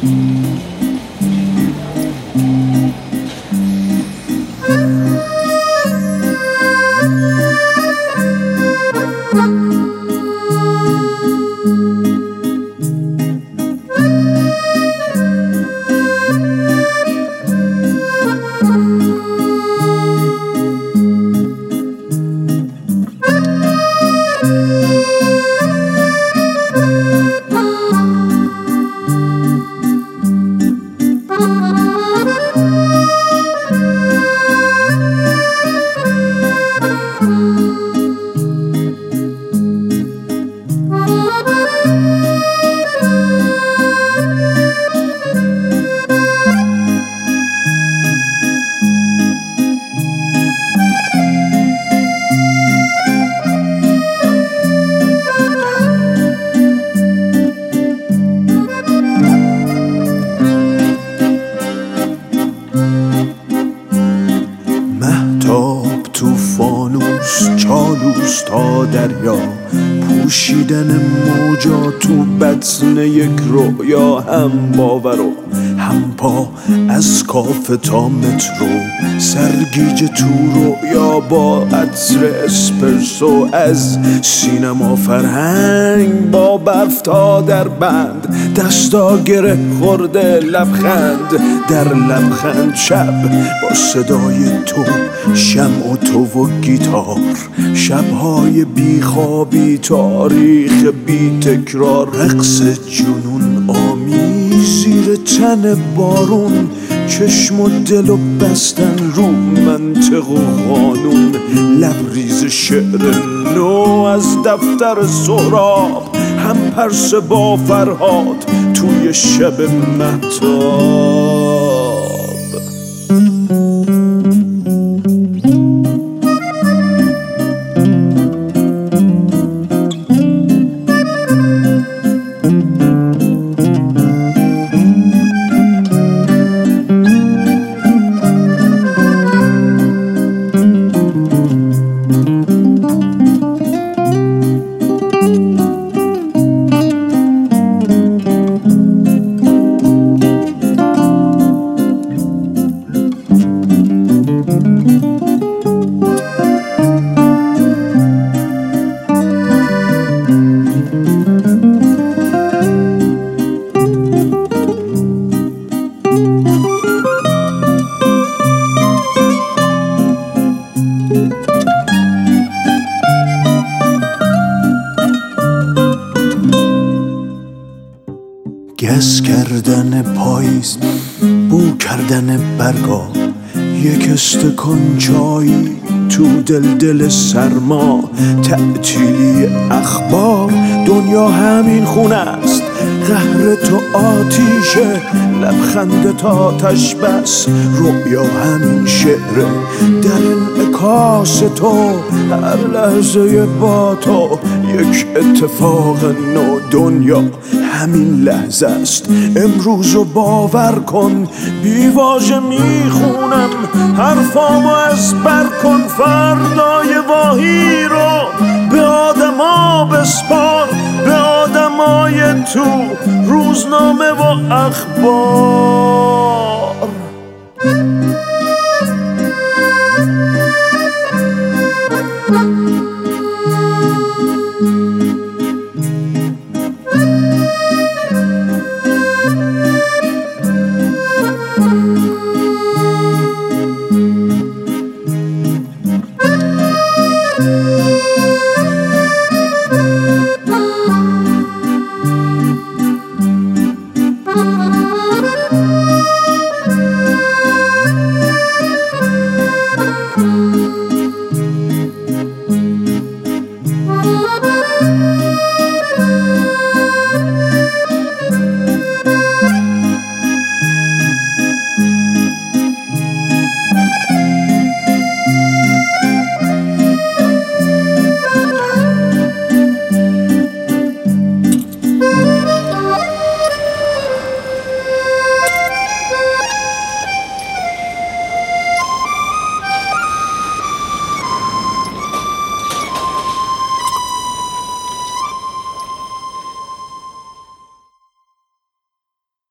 چالوس تا دریا، پوشیدن موجا تو بطن یک رویا، هم باور و هم پا از کافه تا مترو، سرگیجه تو رویا با عطر اسپرسو، از سینما فرهنگ با برف تا در بند، دستا گره خورده لبخند در لبخند، شب با صدای تو، شمع و تو و گیتار، شبهای بیخوابی، تاریخ بی تکرار، رقص جنون آمیز زیر تن بارون، چشم و دل و بستن رو منطق و قانون، لبریز شعر نو از دفتر سهراب، هم پرسه با فرهاد توی شب مهتاب. گس کردن پاییز، بو کردن برگا، یک استکان چایی تو دل سرما، تعطیلی اخبار، دنیا همین خونه است، قهر تو آتیشه، لبخند تا آتش بس، رؤیا همین شعره، در انعکاس تو، هر لحظه با تو یک اتفاق نو، دنیا همین لحظه است، امروزو باور کن، بی واژه میخونم حرفامو از بر کن، فردای واهی رو به آدما بسپار، به آدمای تو، روزنامه و اخبار.